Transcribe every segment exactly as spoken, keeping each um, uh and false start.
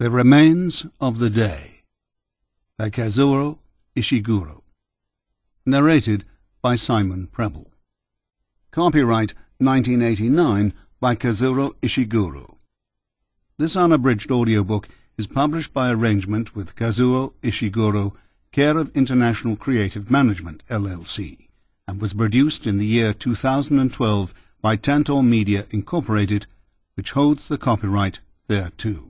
The Remains of the Day by Kazuo Ishiguro. Narrated by Simon Preble. Copyright nineteen eighty-nine by Kazuo Ishiguro. This unabridged audiobook is published by arrangement with Kazuo Ishiguro, care of International Creative Management, L L C, and was produced in the year two thousand twelve by Tantor Media, Incorporated, which holds the copyright thereto.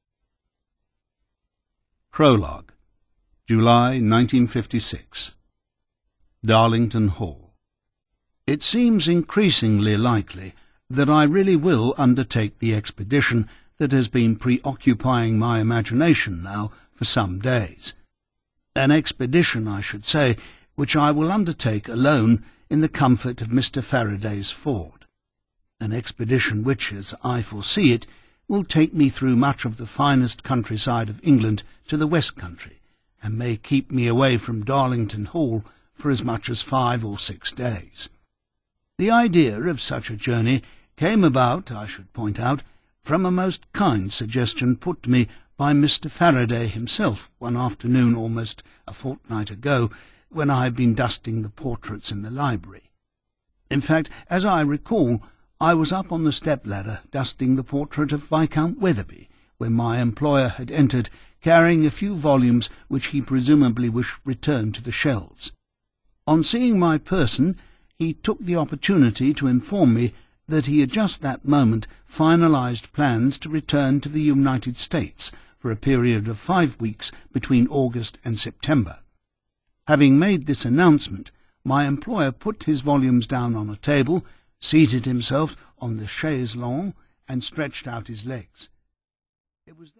Prologue. July nineteen fifty-six. Darlington Hall. It seems increasingly likely that I really will undertake the expedition that has been preoccupying my imagination now for some days. An expedition, I should say, which I will undertake alone in the comfort of Mister Faraday's Ford. An expedition which, as I foresee it, will take me through much of the finest countryside of England to the West Country, and may keep me away from Darlington Hall for as much as five or six days. The idea of such a journey came about, I should point out, from a most kind suggestion put to me by Mister Faraday himself one afternoon almost a fortnight ago, when I had been dusting the portraits in the library. In fact, as I recall, I was up on the step-ladder dusting the portrait of Viscount Weatherby, when my employer had entered, carrying a few volumes which he presumably wished returned to the shelves. On seeing my person, he took the opportunity to inform me that he had just that moment finalized plans to return to the United States for a period of five weeks between August and September. Having made this announcement, my employer put his volumes down on a table, seated himself on the chaise longue, and stretched out his legs. It was